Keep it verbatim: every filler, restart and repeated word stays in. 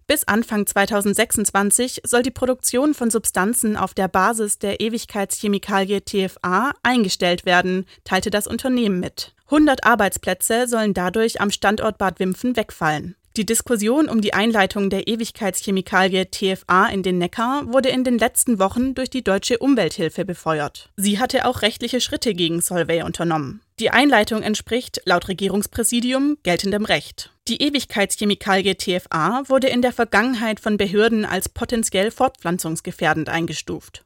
Bis Anfang zweitausendsechsundzwanzig soll die Produktion von Substanzen auf der Basis der Ewigkeitschemikalie T F A eingestellt werden, teilte das Unternehmen mit. hundert Arbeitsplätze sollen dadurch am Standort Bad Wimpfen wegfallen. Die Diskussion um die Einleitung der Ewigkeitschemikalie T F A in den Neckar wurde in den letzten Wochen durch die Deutsche Umwelthilfe befeuert. Sie hatte auch rechtliche Schritte gegen Solvay unternommen. Die Einleitung entspricht, laut Regierungspräsidium, geltendem Recht. Die Ewigkeitschemikalie T F A wurde in der Vergangenheit von Behörden als potenziell fortpflanzungsgefährdend eingestuft.